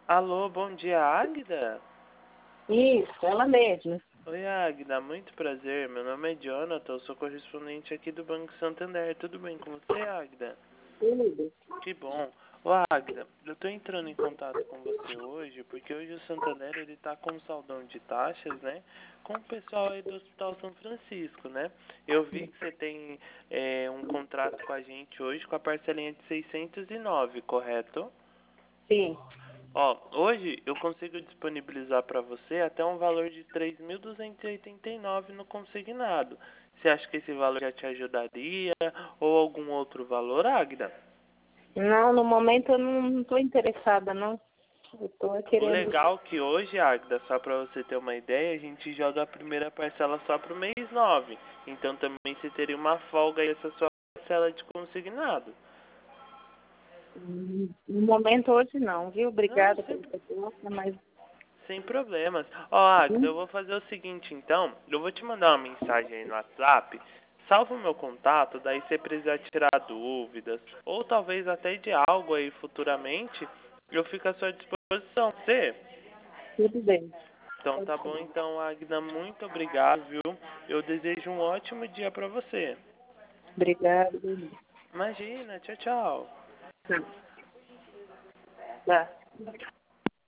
Alô, bom dia, Águida? Isso, ela mesma. Oi, Águida, muito prazer. Meu nome é Jonathan, eu sou correspondente aqui do Banco Santander. Tudo bem com você, Águida? Tudo. Que bom. Ô, Águida, eu tô entrando em contato com você hoje porque hoje o Santander ele tá com um saldão de taxas, né? Com o pessoal aí do Hospital São Francisco, né? Eu vi que você tem um contrato com a gente hoje com a parcelinha de 609, correto? Sim. Ó, hoje eu consigo disponibilizar para você até um valor de 3.289 no consignado. Você acha que esse valor já te ajudaria ou algum outro valor, Agda? Não, no momento eu não estou interessada, não. Eu estou O querendo. legal é que hoje, Agda, só para você ter uma ideia, a gente joga a primeira parcela só pro mês 9. Então também você teria uma folga aí essa sua parcela de consignado. No momento hoje não, viu? Não, Obrigada pela proposta, mas. sem problemas. Ó, Agda, eu vou fazer o seguinte, então. Eu vou te mandar uma mensagem aí no WhatsApp. Salva o meu contato, daí se precisar tirar dúvidas, ou talvez até de algo aí futuramente, eu fico à sua disposição. Você? Tudo bem. Então Pode tá bom, ser. então, Agda, muito obrigado, viu? Eu desejo um ótimo dia pra você. Obrigada, Denise. Imagina, tchau, tchau. Tá. Tá.